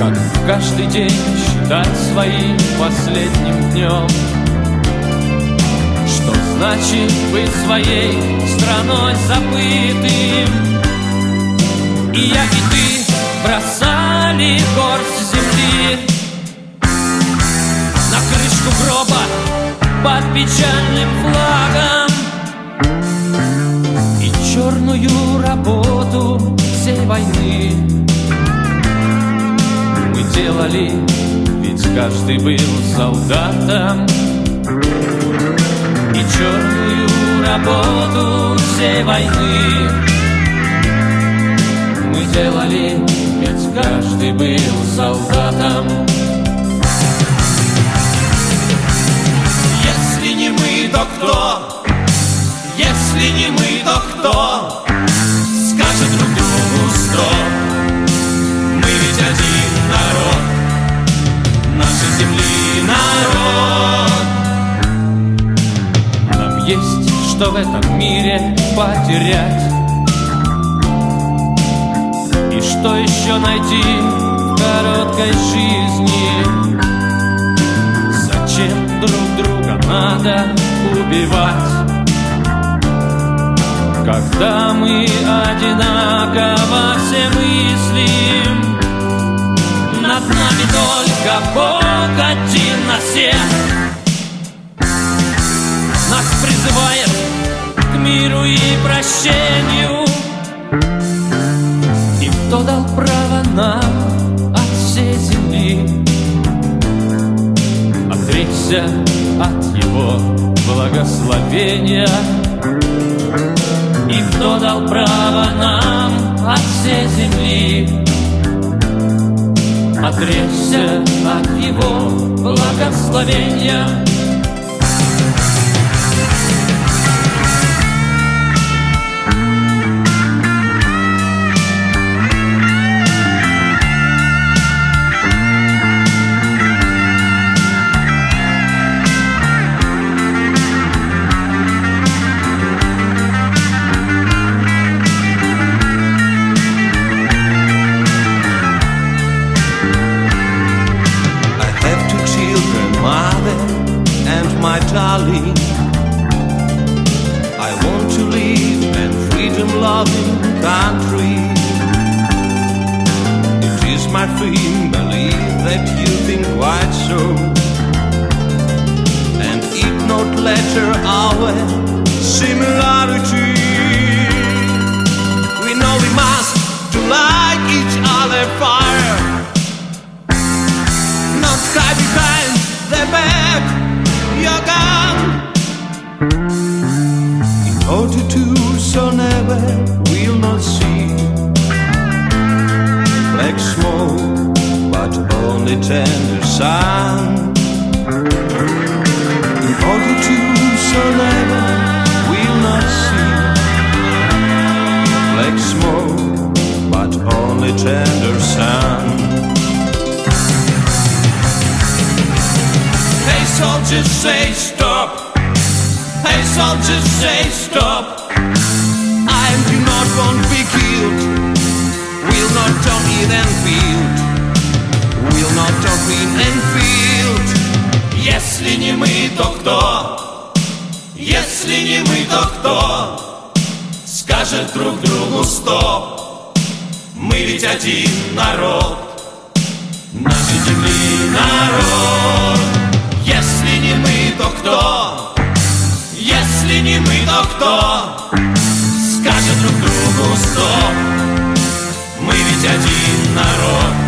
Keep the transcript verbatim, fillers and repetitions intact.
как каждый день считать своим последним днем. Что значит быть своей страной забытым? И я, и ты бросали горсть земли на крышку гроба под печальным флагом. И черную работу всей войны мы делали, ведь каждый был солдатом. И черную работу всей войны мы делали, ведь каждый был солдатом. Если не мы, то кто? Если не мы, то кто скажет друг другу стоп? Мы ведь один народ, нашей земли народ. Нам есть что в этом мире потерять, и что еще найти в короткой жизни. Зачем друг друга надо убивать, когда мы одинаково все мыслим? Над нами только Бог один на всех, нас призывает к миру и прощению. И кто дал право нам от всей земли отречься от его благословения? И кто дал право нам от всей земли отречься от его благословения? My darling, I want to live in freedom-loving country. It is my firm belief that you think quite so, and it not letter our similarity. We know we must to light each other fire, not hide behind the back your gun. In order to so never we'll not see black smoke, but only tender sun. In order to so never we'll not see black smoke, but only tender sun. Soldiers say stop, hey soldiers say stop. I do not want to be killed, we'll not talk in Enfield, we'll not talk in Enfield. Если не мы, то кто? Если не мы, то кто скажет друг другу стоп? Мы ведь один народ, нашей земли народ. Если не мы, то кто? Если не мы, то кто скажет друг другу стоп? Мы ведь один народ.